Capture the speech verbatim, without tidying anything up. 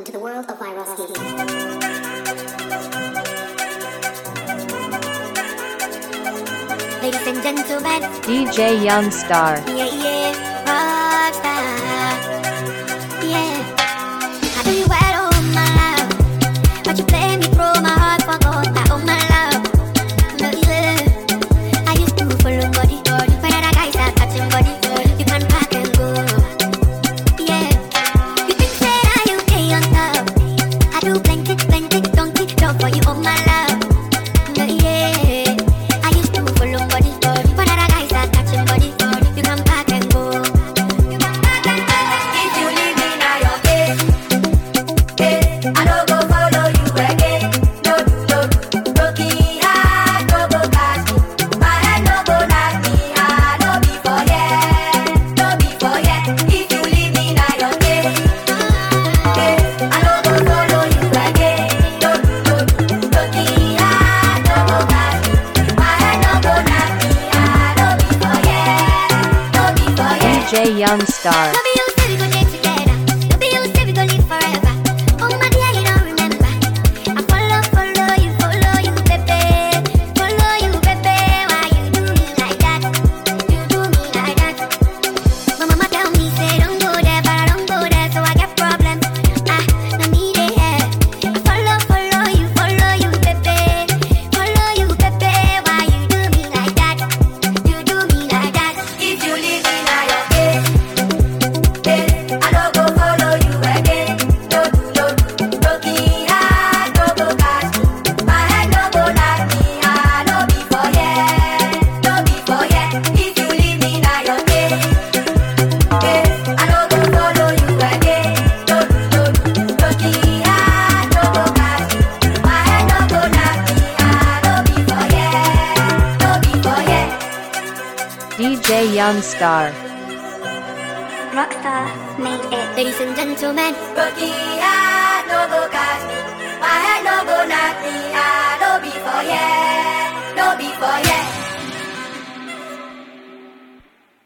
welcome to the world of Vyroski. Ladies and gentlemen, D J Youngstar. yeah, yeah, rockstar, yeah. I know you wet, oh my love, but you play me through my heart, forgot that, oh my love. No, yeah. I used to follow body, when other guys are touching body, you can pack and go, yeah. You think that I okay on top, I do plenty, plenty, donkey, job for you, oh my love. No, yeah. I used to follow body, when other guys are touching body, you can pack and go. You can pack and go. If you leave me now your case, case, I don't go follow you again. No, no, broken heart, no go catch me. My head no go knock me, I no be for yeah, no be for yeah. If you leave me now your case, case, I don't go follow you again. No, no, broken heart, no go catch me. My head no go knock me, I no be for yeah, no be for yeah. D J Youngstar. Love you, say we gon' stay together. Love you, say we gon' live forever. Oh my dear, you don't remember. I follow, follow you, follow you, baby. Follow you, baby. Why you do me like that? You do me like that. My mama tell me, say don't go there, but I don't go there, so I get problems. Ah, no need it, yeah. I follow, follow you, follow you, baby. Follow you, baby. Why you do me like that? You do me like that. If you leave me now your case, case, I don't go follow you again. No, no, broken heart, no go catch me. My head no go knock me, I no be for yeah, no be for yeah. If you leave me now your case, case, I don't go follow you again. No, no, broken heart, no go catch me. My head no go knock me, I no be for yeah, no be for yeah. D J Youngstar. Rockstar made it. Ladies and gentlemen, Broken heart, no go catch me. My head no go knock me,